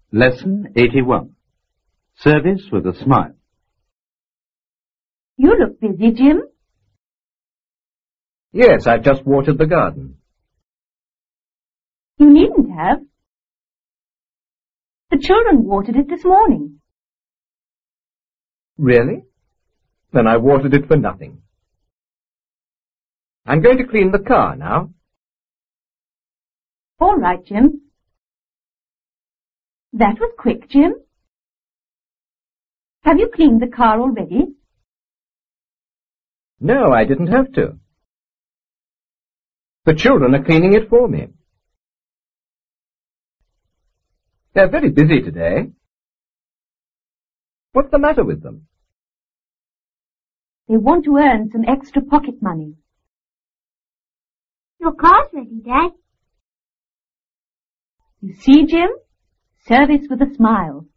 Lesson 81. Service with a smile. You look busy, Jim. Yes, I've just watered the garden. You needn't have. The children watered it this morning. Really? Then I watered it for nothing. I'm going to clean the car now. All right, Jim. That was quick, Jim. Have you cleaned the car already? No, I didn't have to. The children are cleaning it for me. They're very busy today. What's the matter with them? They want to earn some extra pocket money. Your car's ready, Dad. You see, Jim? Service with a smile.